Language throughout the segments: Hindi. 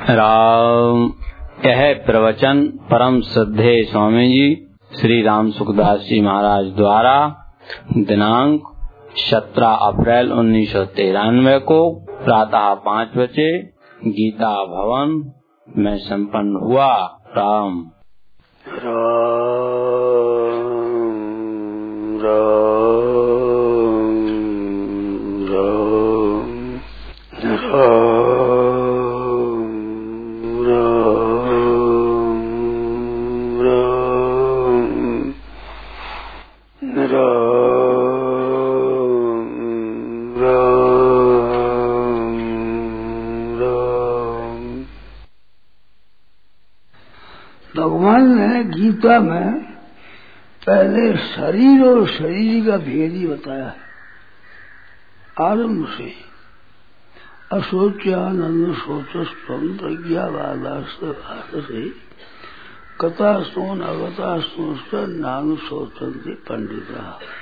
राम। यह प्रवचन परम श्रद्धे स्वामी जी श्री राम सुखदास जी महाराज द्वारा दिनांक 17 अप्रैल 1993 को प्रातः 5 बजे गीता भवन में संपन्न हुआ। राम राम राम राम भगवान ने गीता में पहले शरीर और शरीर का भेद ही बताया है। आरंभ से अशोच्यानंद शोचस्वम प्रज्ञावादासे कथास्तोन अगतास्तोन नानु शोचन्ति पंडिता।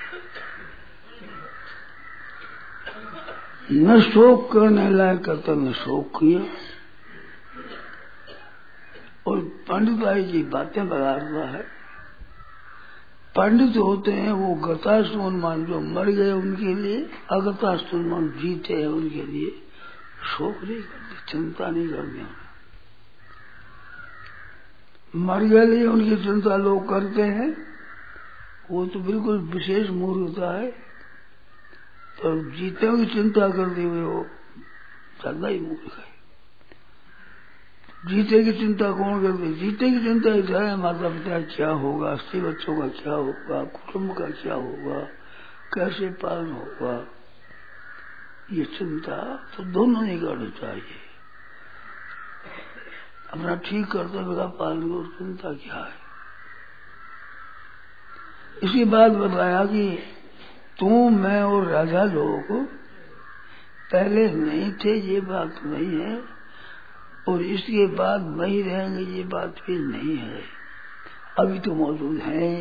न शोक करने लायक कहता न शोक किया और पंडिताई की बातें बताता है। पंडित होते हैं वो गतास्तुमान जो मर गए उनके लिए, अगतास्तुमान जीते हैं उनके लिए शोक नहीं करते, चिंता नहीं करते। मर गए लिए उनकी चिंता लोग करते हैं, वो तो बिल्कुल विशेष मूर्खता है। तो जीते की चिंता करते हुए वो ज्यादा ही मूर्ख है। जीते की चिंता कौन करते? जीते की चिंता ऐसा है माता पिता क्या होगा, स्त्री बच्चों का क्या होगा, कुटुंब का क्या होगा, कैसे पालन होगा, ये चिंता तो दोनों नहीं करनी चाहिए। अपना ठीक कर्तव्य का पालन और चिंता क्या है। इसी बात बताया कि तू मैं और राजा लोग पहले नहीं थे, ये बात नहीं है, और इसके बाद नहीं रहेंगे ये बात भी नहीं है। अभी तो मौजूद हैं।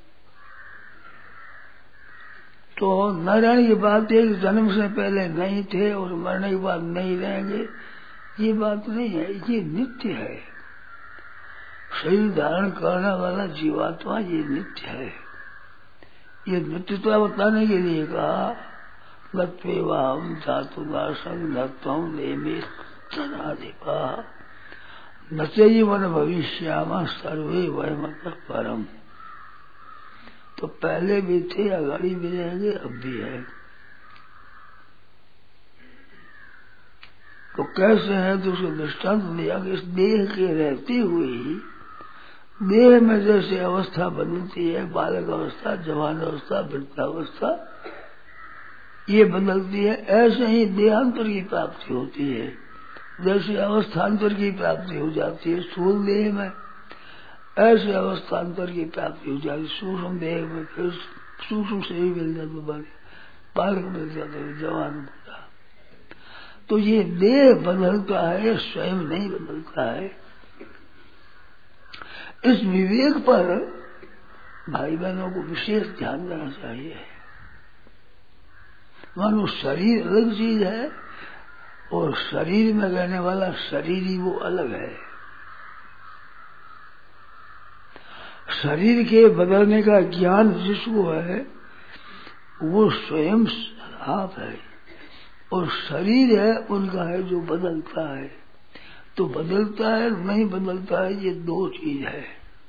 तो नारायण की बात है कि जन्म से पहले नहीं थे और मरने के बाद नहीं रहेंगे, ये बात नहीं है, ये नित्य है। शरीर धारण करने वाला जीवात्मा ये नित्य है। ये नित्यता बताने के लिए कहा नत्वेवाहं धातु दासं नत्वं देमे तदाधिपा न चैवन भविष्यामः सर्वे वयमतः परम। तो पहले भी थे, अगाड़ी भी रहेंगे, अब भी है। तो कैसे है तो उसको दृष्टांत दिया कि इस देह के रहते हुए ही देह में जैसे अवस्था बदलती है, बालक अवस्था, जवान अवस्था, वृद्धावस्था ये बदलती है, ऐसे ही देहांतर की प्राप्ति होती है। जैसे अवस्थांतर की प्राप्ति हो जाती है स्थूल देह में, ऐसे अवस्थांतर की प्राप्ति हो जाती है सूक्ष्म देह में। फिर सूक्ष्म से ही मिल जाता, बालक मिल जाते, जवान होता। तो ये देह बदलता है, स्वयं नहीं बदलता है। इस विवेक पर भाई बहनों को विशेष ध्यान देना चाहिए। मानो शरीर अलग चीज है और शरीर में रहने वाला शरीर ही वो अलग है। शरीर के बदलने का ज्ञान जिसको है वो स्वयं आप है, और शरीर है उनका है जो बदलता है। तो बदलता है नहीं बदलता है, ये दो चीज है।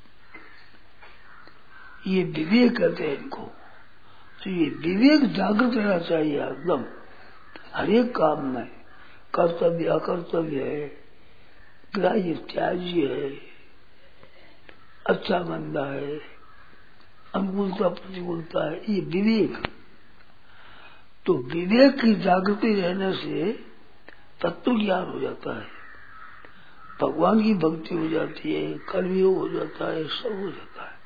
ये विवेक कहते हैं इनको। तो ये विवेक जागृत रहना चाहिए एकदम हर एक काम में। कर्तव्य अकर्तव्य है, ग्राह्य त्याज्य है, अच्छा मंदा है, अनुकूलता प्रतिकूलता है, ये विवेक। तो विवेक की जागृति रहने से तत्व ज्ञान हो जाता है, भगवान की भक्ति हो जाती है, कर्मयोग हो जाता है, सब हो जाता है।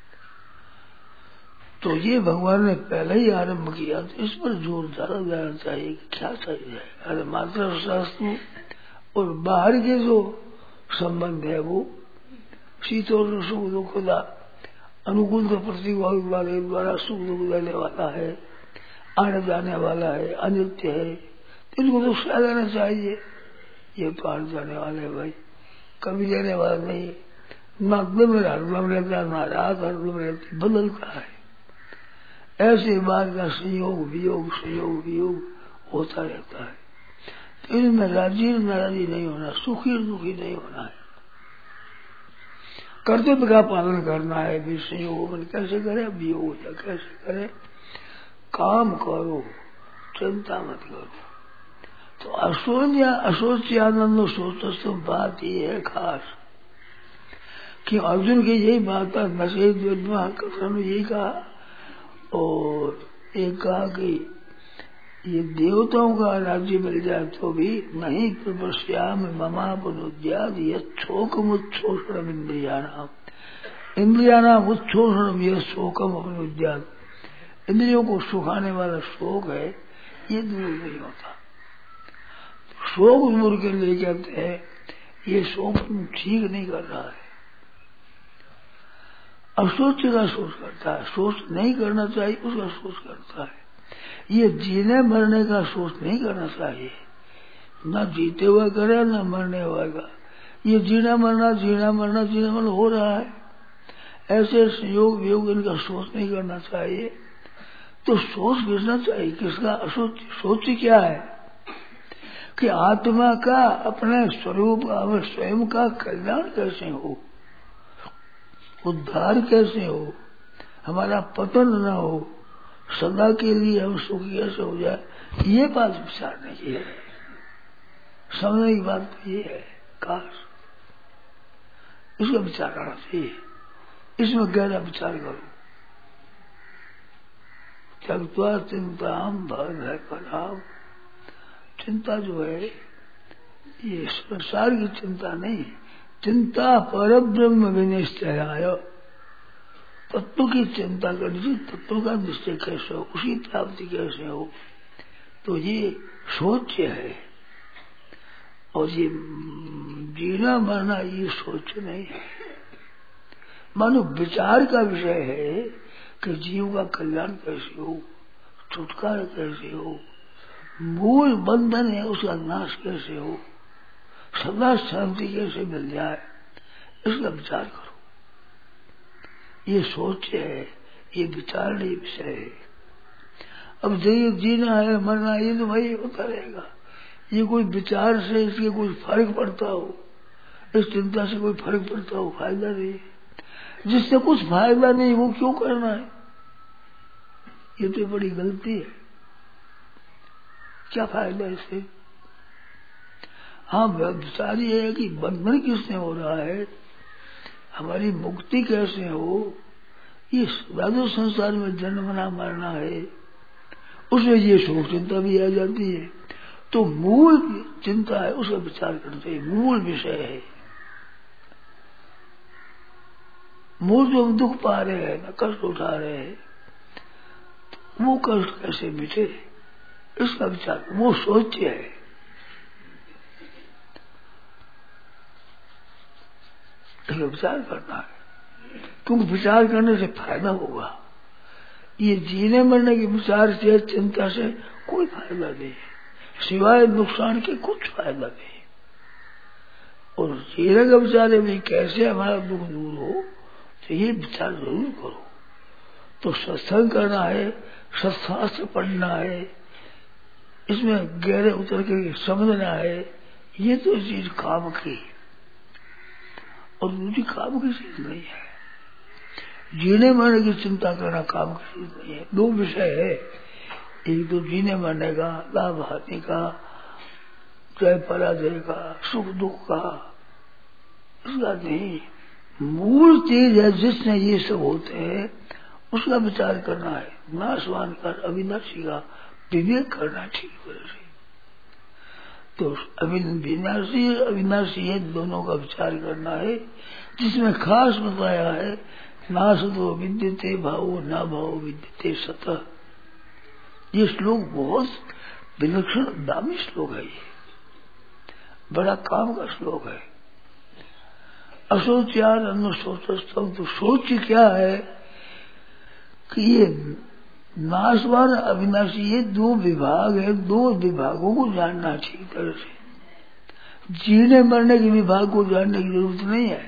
तो ये भगवान ने पहले ही आरंभ किया, तो इस पर जोर ज्यादा देना चाहिए कि क्या चाहिए। अरे मात्र शास्त्र और बाहर के जो संबंध है वो शीतोष्ण सुख दुख का अनुकूल का प्रतिकूल वाले द्वारा सुख दुख देने वाला है, आने जाने वाला है, अनित्य है, इनको तो सह लेना चाहिए। ये पार जाने वाले भाई, कभी जाने वाला नहीं। ना दिन में हरदम रहता, ना रात हरदम रहती, बदलता है। ऐसे बात का संयोग वियोग होता रहता है। तो इसमें राजी नाराजी नहीं होना, सुखी दुखी नहीं होना है। कर्तव्य का पालन करना है। भी संयोग कैसे करे, वियोग कैसे करे, काम करो, चिंता मत करो। तो असोच्यानंद सोचो बात ये है खास कि अर्जुन की यही बात है। नशे कृष्ण ने यही कहा, और एक कहा कि ये देवताओं का राज्य मिल जाए तो भी नहीं, प्रपश्याम ममापनुद्याद यक्षोकम उच्छोषणम इंद्रियाणाम उच्छोषणम यह शोकम अपनुद्याद। इंद्रियों को सुखाने वाला शोक है, ये दूर नहीं होता। शोक दूर के लिए कहते हैं ये शोक ठीक नहीं कर रहा है, असोच का सोच करता है। सोच नहीं करना चाहिए उसका सोच करता है। ये जीने मरने का सोच नहीं करना चाहिए, ना जीते हुए करे ना मरने हुए का। ये जीना मरना हो रहा है। ऐसे संयोग वियोग इनका सोच नहीं करना चाहिए। तो सोच किसना चाहिए, किसका असोच? सोच क्या है कि आत्मा का अपने स्वरूप स्वयं का कल्याण कैसे हो, उद्धार कैसे हो, हमारा पतन न हो, सदा के लिए हम सुखी कैसे हो जाए, ये बात विचारने की है। समझने की बात तो ये है, काश इसका विचार करना चाहिए। इसमें गहरा विचार करो। त्यक्त्वा चिंताम भय कराम। चिंता जो है ये संसार की चिंता नहीं, चिंता परब्रह्म विनिश्चयाय। तत्व की चिंता करनी चाहिए। तत्व का निश्चय कैसे हो, उसी प्राप्ति कैसे हो, तो ये सोच है। और ये जीना मरना ये सोच नहीं है, मानो विचार का विषय है कि जीव का कल्याण कैसे हो, छुटकारा कैसे हो, मूल बंधन है उसका नाश कैसे हो, सदा शांति कैसे मिल जाए, इसका विचार करो। ये सोच है, ये विचारणीय विषय है। अब जीना है मरना ये तो भाई होता रहेगा। ये कोई विचार से इसके कोई फर्क पड़ता हो, इस चिंता से कोई फर्क पड़ता हो, फायदा नहीं। जिससे कुछ फायदा नहीं वो क्यों करना है, ये तो बड़ी गलती है। क्या फायदा इससे? हाँ, विचार ये है कि बंधन किससे हो रहा है, हमारी मुक्ति कैसे हो। ये राजो संसार में जन्मना मरना है, उसमें ये शोक चिंता भी आ जाती है। तो मूल चिंता है, उसका विचार करना चाहिए। मूल विषय है, मूल जो हम दुख पा रहे हैं ना, कष्ट उठा रहे हैं, तो वो कष्ट कैसे मिटे, इसका विचार, वो सोच है। इसका विचार करना है, क्योंकि विचार करने से फायदा होगा। ये जीने मरने के विचार से, चिंता से कोई फायदा नहीं, सिवाय नुकसान के कुछ फायदा नहीं। और जीने का विचार है कैसे हमारा दुख दूर हो, तो ये विचार जरूर करो। तो सत्संग करना है, सत्शास्त्र पढ़ना है, इसमें गहरे उतर के समझना है, ये तो चीज काम की, और दूसरी काम की चीज नहीं है। जीने मरने की चिंता करना काम की चीज नहीं है। दो विषय है, एक तो जीने मरने का, लाभ हानि का, जय पराजय का, सुख दुख का, उसका नहीं। मूल चीज है जिसने ये सब होते हैं, उसका विचार करना है। नाशवान का, अविनाशी का विवेक करना ठीक तरह से। तो अविनाशी है, दोनों का विचार करना है। जिसमें खास बताया है, नाश तो विद्यते भावो ना भावो विद्यते सतः। ये श्लोक बहुत विलक्षण दामी श्लोक है, ये बड़ा काम का श्लोक है। असोच्यान अन्न सोचस्तम। तो सोच क्या है कि ये नाशवान अविनाशी, ये दो विभाग है, दो विभागों को जानना ठीक तरह से। जीने मरने के विभाग को जानने की जरूरत नहीं है।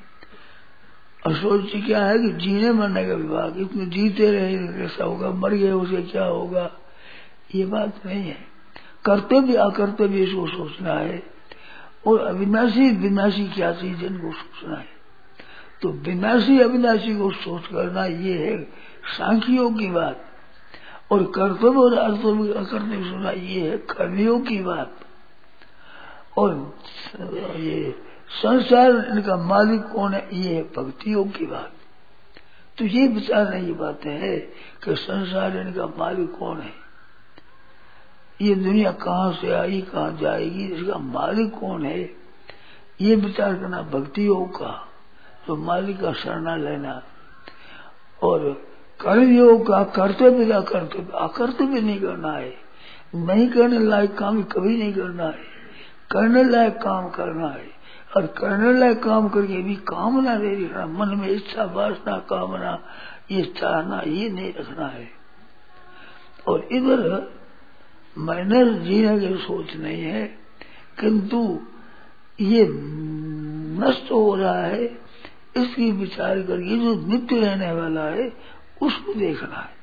असोच क्या है कि जीने मरने का विभाग, इसमें जीते रहे कैसा होगा, मर गए उसे क्या होगा, ये बात नहीं है। कर्तव्य अकर्तव्य इसको सोचना है, और अविनाशी विनाशी क्या चीज इनको सोचना है। तो विनाशी अविनाशी को सोच करना ये है सांख्ययोग की बात, और कर्तव्य और अकर्तव्य सोचना ये है कर्मयोग की बात। और ये संसार इनका मालिक कौन है, ये है भक्ति योग की बात। तो ये विचारने की बातें है कि संसार इनका मालिक कौन है, ये दुनिया कहाँ से आई कहाँ जाएगी, इसका मालिक कौन है, ये विचार करना भक्ति योग का, तो मालिक का शरणा लेना। और कर्म योग का कर्तव्य का कर्तव्य अकर्तव्य नहीं करना है, नहीं करने लायक काम कभी नहीं करना है, करने लायक काम करना है। और करने लायक काम करके भी कामना नहीं रखना, मन में इच्छा वासना कामना ये चाहना ये नहीं रखना है। और इधर मैंने जीने की सोच नहीं है, किंतु ये नष्ट हो रहा है, इसकी विचार करके जो नित्य रहने वाला है उसको देखना है।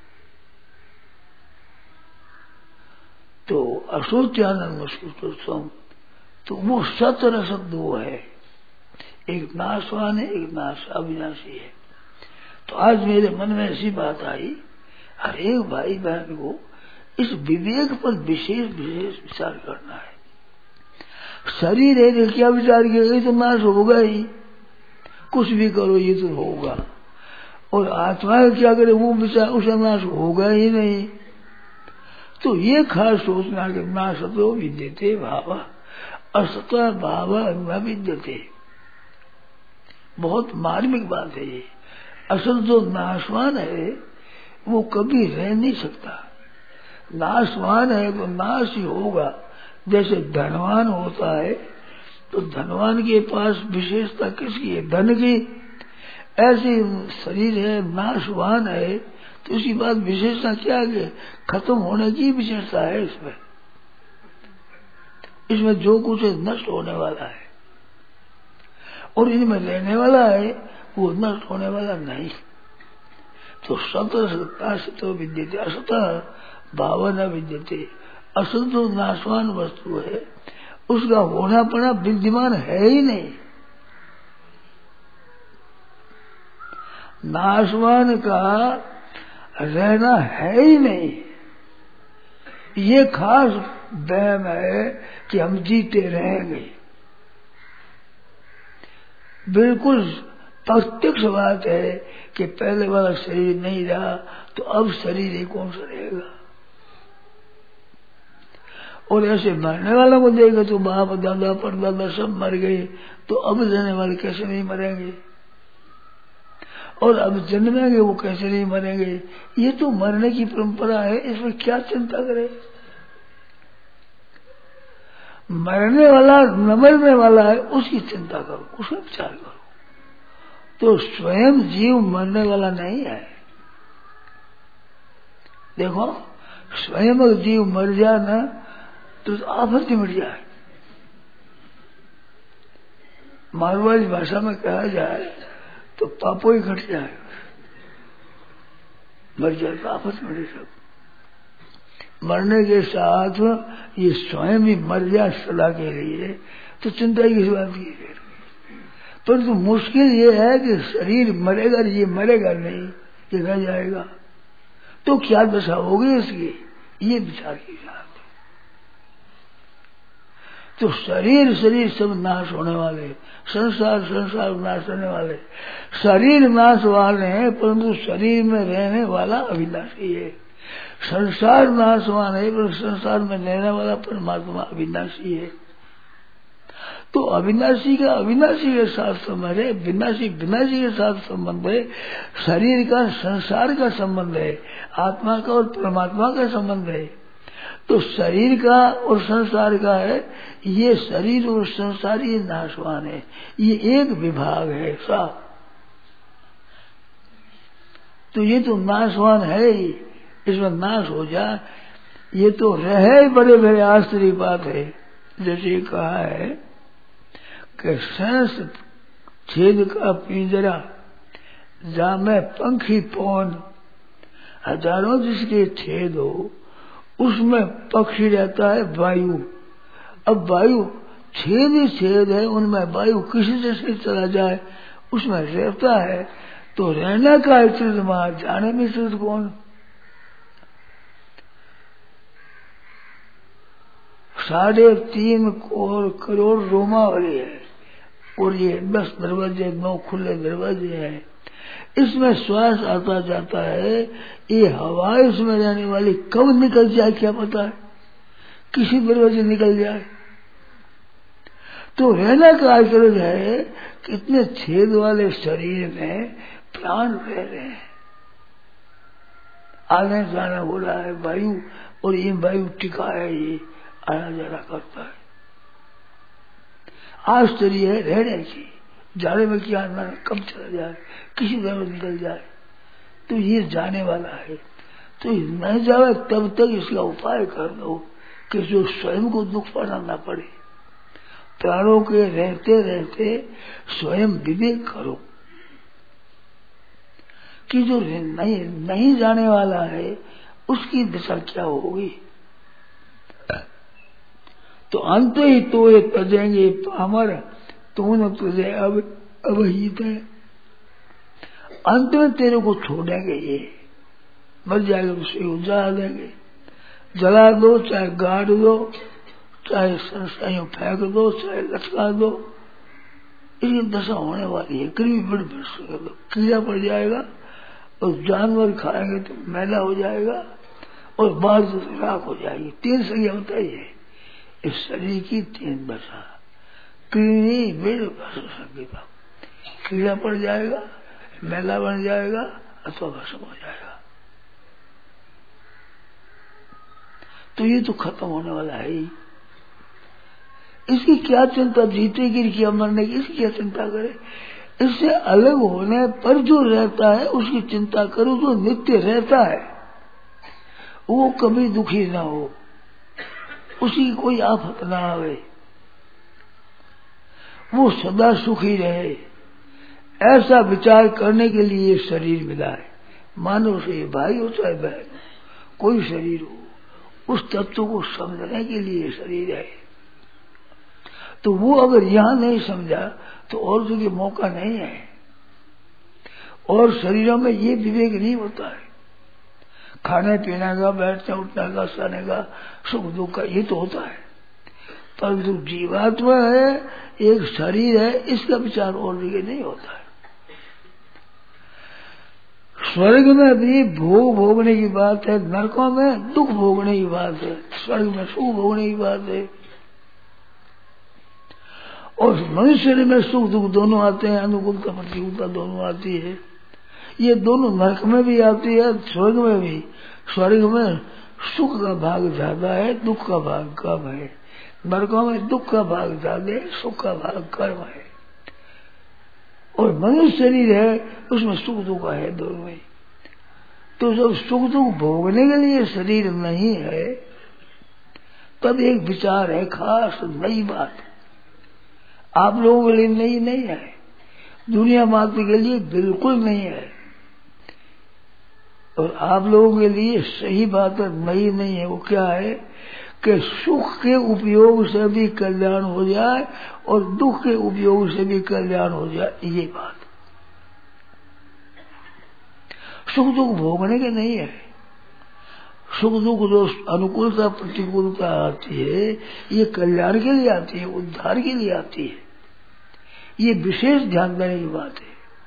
तो अशोचानंद मुश्किल तो वो सत्र शब्द वो है, एक नाशवान है एक नाश अविनाशी है। तो आज मेरे मन में ऐसी बात आई, हर एक भाई बहन को इस विवेक पर विशेष विशेष विचार करना है। शरीर है तो क्या विचार किया, ये तो नाश होगा ही, कुछ भी करो ये तो होगा। और आत्मा क्या करे वो विचार, उसका नाश होगा ही नहीं। तो ये खास सोचना कि नाश तो विद्यते भावा असत भाव न विद्यते, बहुत मार्मिक बात है ये। असल जो नाशवान है वो कभी रह नहीं सकता, नाशवान है तो नाश ही होगा। जैसे धनवान होता है तो धनवान के पास विशेषता किसकी है, धन की। ऐसे शरीर है नाशवान है तो इसकी बात विशेषता क्या है, खत्म होने की विशेषता है इसमें। इसमें जो कुछ है नष्ट होने वाला है, और इनमें रहने वाला है वो नष्ट होने वाला नहीं। तो सत विद्यते असत भावना विद्यते, असल जो नाशवान वस्तु है उसका होना पड़ा विद्यमान है ही नहीं। नाशवान का रहना है ही नहीं। ये खास वहम है कि हम जीते रहेंगे, बिल्कुल प्रत्यक्ष बात है कि पहले वाला शरीर नहीं रहा तो अब शरीर ही कौन सा रहेगा। और ऐसे मरने वाला को देगा तो बाप दादा परदादा सब मर गए, तो अब रहने वाले कैसे नहीं मरेंगे, और अब जन्मेंगे वो कैसे नहीं मरेंगे। ये तो मरने की परंपरा है, इसमें क्या चिंता करे। मरने वाला न मरने वाला है उसकी चिंता करो, उसका विचार करो। तो स्वयं जीव मरने वाला नहीं है। देखो स्वयं जीव मर जाए ना तो आफत मिट जाए। मारवाड़ी भाषा में कहा जाए तो पापो ही घट जाए, मर जाए तो आफत मिटे सब। मरने के साथ ये स्वयं ही मर जाए सदा के लिए तो चिंता किस बात की है। परंतु मुश्किल ये है कि शरीर मरेगा, ये मरेगा नहीं, ये रह जाएगा, तो क्या दशा होगी इसकी, ये विचार की बात है। तो शरीर शरीर सब नाश होने वाले, संसार संसार नाश होने वाले। शरीर नाश वाले हैं परंतु शरीर में रहने वाला अविनाशी है। संसार नाशवान है पर संसार में रहने वाला परमात्मा अविनाशी है। तो अविनाशी का अविनाशी के साथ संबंध है, विनाशी विनाशी के साथ संबंध है। शरीर का संसार का संबंध है, आत्मा का और परमात्मा का संबंध है। तो शरीर का और संसार का है, ये शरीर और संसार ये नाशवान है, ये एक विभाग है साफ। तो ये तो नाशवान है ही, इसमें नाश हो जाए ये तो रहे बड़े बड़े आश्चर्य बात है। जैसे कहा है कि सहस छेद का पिंजरा जामे पंखी पौन, हजारों जिसके छेद हो उसमें पक्षी रहता है वायु। अब वायु छेद ही छेद है, उनमें वायु किसी जैसे चला जाए उसमें रहता है, तो रहना का चित मार, जाने में चित कौन। 3.5 करोड़ रोमावली है और ये 10 दरवाजे 9 खुले दरवाजे हैं। इसमें श्वास आता जाता है, ये हवा इसमें रहने वाली कब निकल जाए क्या पता है, किसी दरवाजे निकल जाए। तो रहना का आचरण है कि इतने छेद वाले शरीर में प्राण रह रहे हैं, आने जाना हो रहा है वायु, और ये वायु टिका है, ये आना जाना करता है। आश्चर्य है रहने की, जाने में क्या आना कब चला जाए, किसी तरह निकल जाए, तो ये जाने वाला है। तो नहीं जाए तब तक इसका उपाय कर दो कि जो स्वयं को दुख पाना ना पड़े। प्राणों के रहते रहते स्वयं विवेक करो कि जो नहीं जाने वाला है उसकी दशा क्या होगी। तो अंत ही तो ये तजेंगे पामर, तो न तुझे अब ही थे, अंत में तेरे को छोड़ेंगे, ये मर जाएगा उसे उजाड़ देंगे, जला दो चाहे गाड़ दो, चाहे संस्थाइयों फेंक दो, चाहे लटका दो, इसकी दशा होने वाली है। करीब बड़ दो कीड़ा पड़ जाएगा और जानवर खाएंगे तो मैला हो जाएगा और बाल से राख हो जाएगी। 3 संज्ञा होता ही है इस शरीर की, 3 दशा। कीड़ी बिड़ संगीता, कीड़ा पड़ जाएगा, मैला बन जाएगा अथवा भस्म हो जाएगा। तो ये तो खत्म होने वाला है ही, इसकी क्या चिंता, जीते गिर किया मरने की, इसकी क्या चिंता करे। इससे अलग होने पर जो रहता है उसकी चिंता करो, जो नित्य रहता है वो कभी दुखी ना हो, उसकी कोई आफत ना आवे, वो सदा सुखी रहे, ऐसा विचार करने के लिए शरीर मिला है। मानव से भाई हो चाहे बहन, कोई शरीर हो, उस तत्व को समझने के लिए शरीर है। तो वो अगर यहाँ नहीं समझा तो और जगह मौका नहीं है, और शरीरों में ये विवेक नहीं होता है। खाने पीने का, बैठने उठने का, सोने का, सुख दुख का, ये तो होता है, परंतु जीवात्मा है, एक शरीर है, इसका विचार और जगह नहीं होता है। स्वर्ग में भी भोग भोगने की बात है, नरकों में दुख भोगने की बात है, स्वर्ग में सुख भोगने की बात है। और मनुष्य में सुख दुख दोनों आते हैं, अनुकूलता प्रतिकूलता दोनों आती है। ये दोनों नरक में भी आती है, स्वर्ग में भी। स्वर्ग में सुख का भाग ज्यादा है, दुख का भाग कम है। नरकों में दुख का भाग ज्यादा है, सुख का भाग कम है। और मनुष्य शरीर है, उसमें सुख दुख है दोनों में। तो जब सुख दुख भोगने के लिए शरीर नहीं है, तब एक विचार है खास नई बात, आप लोगों के लिए नई नहीं है, दुनिया मात्र के लिए बिल्कुल नहीं है, और आप लोगों के लिए सही बात है, नई नहीं है। वो क्या है कि सुख के उपयोग से भी कल्याण हो जाए और दुख के उपयोग से भी कल्याण हो जाए, ये बात। सुख दुख भोगने के नहीं है। सुख दुख जो अनुकूलता प्रतिकूलता आती है, ये कल्याण के लिए आती है, उद्धार के लिए आती है। ये विशेष ध्यान देने की बात है,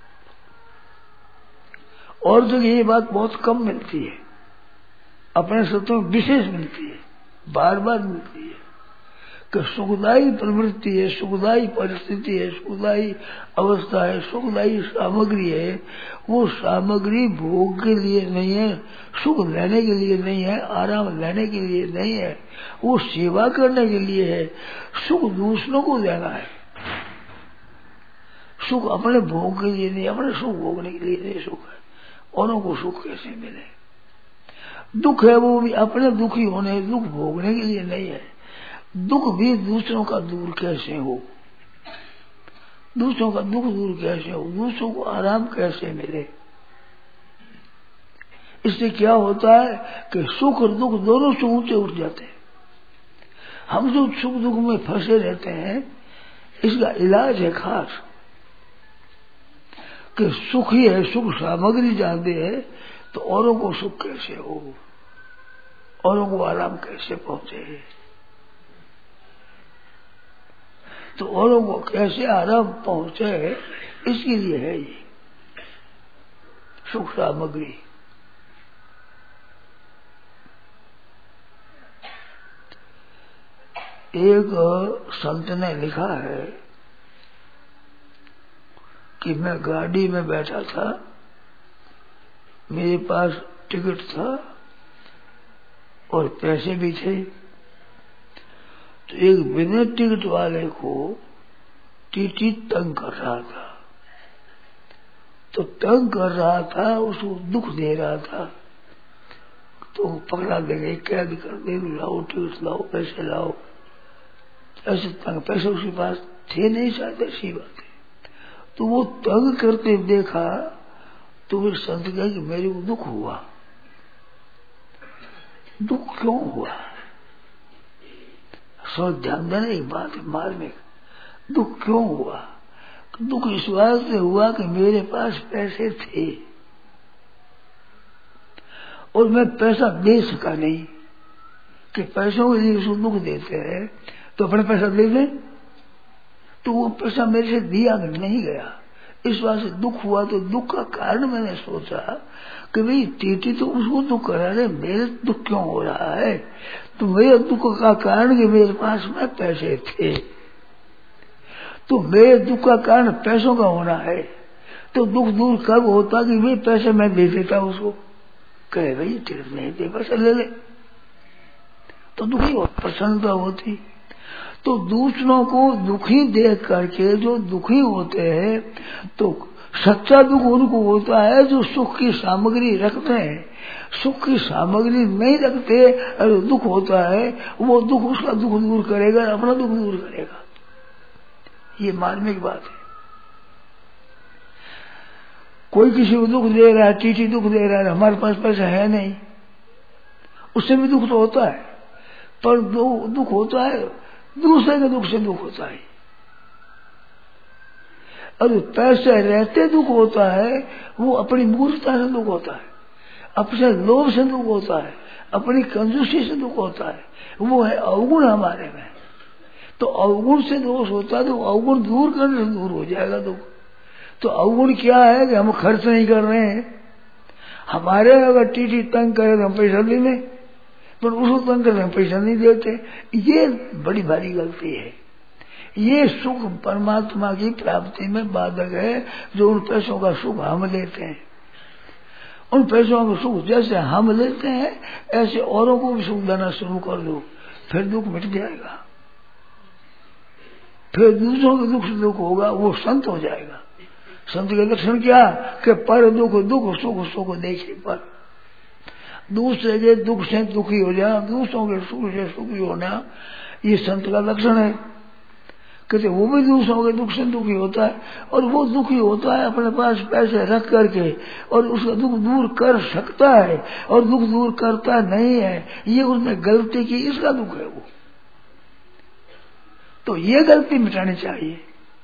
और जो ये बात बहुत कम मिलती है, अपने सत्यों में विशेष मिलती है, बार बार मिलती है कि सुखदायी प्रवृत्ति है, सुखदायी परिस्थिति है, सुखदायी अवस्था है, सुखदायी सामग्री है। वो सामग्री भोग के लिए नहीं है, सुख लेने के लिए नहीं है, आराम लेने के लिए नहीं है, वो सेवा करने के लिए है। सुख दूसरों को देना है, सुख अपने भोग के लिए नहीं, अपने सुख भोगने के लिए नहीं सुख है। औरों को सुख कैसे मिले? दुख है वो भी अपने दुखी होने, दुख भोगने के लिए नहीं है। दुख भी दूसरों का दूर कैसे हो, दूसरों का दुख दूर कैसे हो, दूसरों को आराम कैसे मिले। इससे क्या होता है कि सुख और दुख दोनों से ऊंचे उठ जाते हैं। हम जो सुख दुख में फंसे रहते हैं, इसका इलाज है खास कि सुख ही है, सुख सामग्री जानते हैं तो औरों को सुख कैसे हो, औरों को आराम कैसे पहुंचे, तो औरों को कैसे आराम पहुंचे, इसके लिए है ये सुख सामग्री। एक संत ने लिखा है कि मैं गाड़ी में बैठा था, मेरे पास टिकट था और पैसे भी थे, तो एक बिना टिकट वाले को टीटी तंग कर रहा था, तो तंग कर रहा था, उसको दुख दे रहा था, तो पकड़ा देंगे, कैद कर देंगे, लाओ टिकट लाओ, पैसे लाओ। ऐसे तंग, पैसे उसके पास थे नहीं शायद, ऐसी बात है। तो वो तंग करते देखा तो फिर संत कहा कि मेरे को दुख हुआ। दुख क्यों हुआ? सब ध्यान देना एक बात है मार्मिक। दुख क्यों हुआ? दुख इस बात से हुआ कि मेरे पास पैसे थे और मैं पैसा दे सका नहीं, कि पैसों के लिए उसको दुख देते हैं तो अपने पैसा दे दें, तो वो पैसा मेरे से दिया नहीं गया, इस बात से दुख हुआ। तो दुख का कारण मैंने सोचा कि भाई टीटी तो उसको दुख करा रहे, मेरे दुख क्यों हो रहा है? तो मेरे दुख का कारण कि मेरे पास में पैसे थे, तो मेरे दुख का कारण पैसों का होना है। तो दुख दूर कब होता कि भाई पैसे मैं दे देता उसको, कहे भाई टिकट नहीं दे, पैसे ले ले, तो दुखी हो, प्रसन्नता होती। तो दूसरों को दुखी देख करके जो दुखी होते हैं, तो सच्चा दुख उनको होता है जो सुख की सामग्री रखते हैं। सुख की सामग्री नहीं रखते और दुख होता है, वो दुख उसका दुख दूर करेगा, अपना दुख दूर करेगा। ये मार्मिक बात है। कोई किसी को दुख दे रहा है, टीटी दुख दे रहा है, हमारे पास पैसा है नहीं, उससे भी दुख तो होता है, पर दुख होता है दूसरे के दुख से दुख होता है। और पैसे रहते दुख होता है, वो अपनी मूर्खता से दुख होता है, अपने लोभ से दुख होता है, अपनी कंजूसी से दुख होता है, वो है अवगुण हमारे में। तो अवगुण से दोष होता है, तो अवगुण दूर करने से दूर हो जाएगा दुख। तो अवगुण क्या है कि हम खर्च नहीं कर रहे हैं, हमारे अगर टीटी तंग करे तो हम पैसा दे दें, पर उसको तंग करके हम पैसा नहीं देते, ये बड़ी भारी गलती है। ये सुख परमात्मा की प्राप्ति में बाधक है, जो उन पैसों का सुख हम लेते हैं। उन पैसों का सुख जैसे हम लेते हैं, ऐसे औरों को भी सुख देना शुरू कर दो, फिर दुख मिट जाएगा। फिर दूसरों के दुख से दुख होगा, वो संत हो जाएगा। संत के लक्षण क्या कि पर दुख दुख, सुख सुख देखे पर। दूसरे के दुख से दुखी हो जाना, दूसरों के सुख से सुखी होना, ये संत का लक्षण है। कहते वो भी दूसरों के दुख से दुखी होता है, और वो दुखी होता है अपने पास पैसे रख करके, और उसका दुख दूर कर सकता है, और दुख दूर करता नहीं है, ये उसने गलती की, इसका दुख है वो। तो ये गलती मिटानी चाहिए।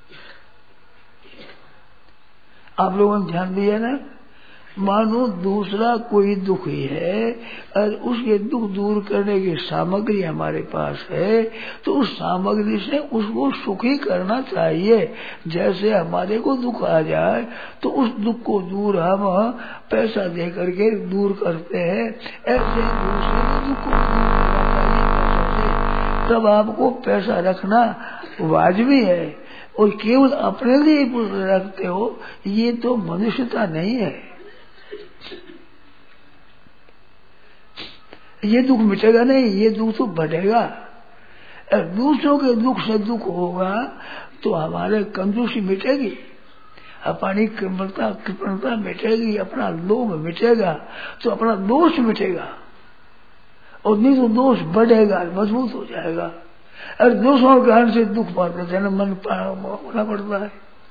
आप लोगों ने ध्यान दिया ना, मानो दूसरा कोई दुखी है और उसके दुख दूर करने की सामग्री हमारे पास है, तो उस सामग्री से उसको सुखी करना चाहिए। जैसे हमारे को दुख आ जाए तो उस दुख को दूर हम पैसा दे करके दूर करते हैं, ऐसे दूसरे के दुख को दूर करना चाहिए। तब आपको पैसा रखना वाजिबी है, और केवल अपने लिए रखते हो, ये तो मनुष्यता नहीं है। ये दुख मिटेगा नहीं, ये दुख तो बढ़ेगा। दूसरों के दुख से दुख होगा तो हमारे कंजूसी मिटेगी, अपनी कृपणता मिटेगी, अपना लोभ मिटेगा, तो अपना दोष मिटेगा, और नहीं तो दोष बढ़ेगा, मजबूत हो जाएगा। और दोषों के कारण से दुख पाते जन्म मन होना पड़ता है।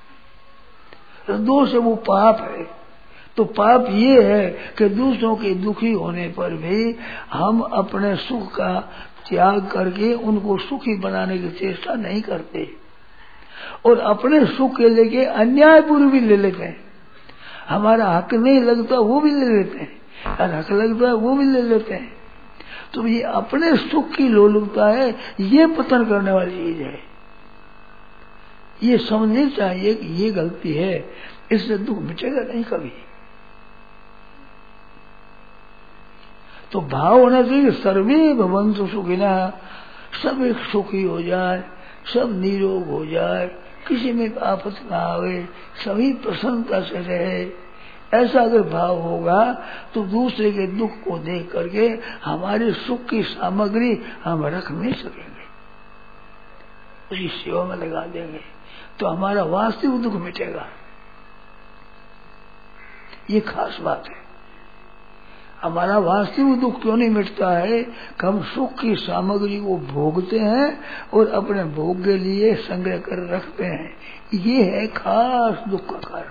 दोष है वो पाप है। तो पाप ये है कि दूसरों के दुखी होने पर भी हम अपने सुख का त्याग करके उनको सुखी बनाने की चेष्टा नहीं करते, और अपने सुख के लेके अन्यायपूर्व भी ले लेते हैं। हमारा हक नहीं लगता वो भी ले लेते हैं, और हक लगता है वो भी ले लेते हैं। तो ये अपने सुख की लोलुपता है, ये पतन करने वाली चीज है। ये समझनी चाहिए कि ये गलती है, इससे दुख मिटेगा नहीं कभी। तो भाव होना चाहिए सर्वे भवन्तु सुखिनः, सब एक सुखी हो जाए, सब निरोग हो जाए, किसी में आफत ना आवे, सभी प्रसन्नता से रहे। ऐसा अगर भाव होगा तो दूसरे के दुख को देख करके हमारे सुख की सामग्री हम रख नहीं सकेंगे, उसकी सेवा में लगा देंगे, तो हमारा वास्तविक दुख मिटेगा। ये खास बात है। हमारा वास्तविक दुख क्यों नहीं मिटता है कि हम सुख की सामग्री को भोगते हैं और अपने भोग के लिए संग्रह कर रखते हैं। ये है खास दुख का कारण।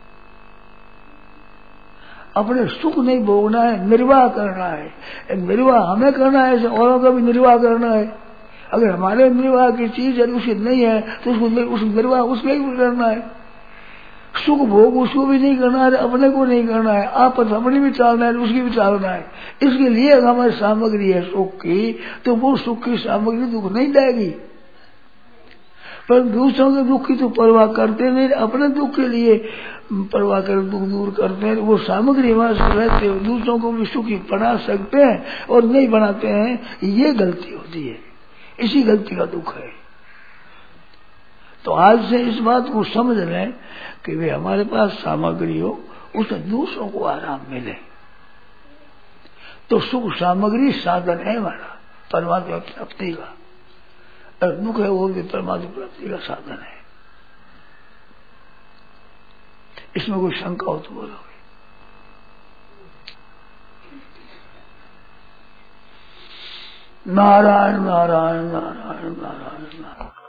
अपने सुख नहीं भोगना है, निर्वाह करना है। निर्वाह हमें करना है, ऐसे औरों का भी निर्वाह करना है। अगर हमारे निर्वाह की चीज उचित नहीं है तो उस निर्वाह उसमें ही करना है। सुख भोग उसको भी नहीं करना है, अपने को नहीं करना है, आपस अपनी भी टालना है, उसकी भी टालना है। इसके लिए अगर हमारी सामग्री है सुख की, तो वो सुख की सामग्री दुख नहीं देगी। पर दूसरों के दुख की तो परवाह करते नहीं, अपने दुख के लिए परवाह कर दुख दूर करते हैं। वो सामग्री हमारे साथ रहते हैं, दूसरों को भी सुखी बना सकते हैं और नहीं बनाते हैं, ये गलती होती है। इसी गलती का दुख है। तो आज से इस बात को समझ लें कि वे हमारे पास सामग्री हो, उससे दूसरों को आराम मिले। तो सुख सामग्री साधन है हमारा परमात्मा प्राप्ति का, और दुख है वो भी परमात्मा प्राप्ति का साधन है। इसमें कोई शंका हो तो बोलो। नारायण नारायण नारायण नारायण नारायण।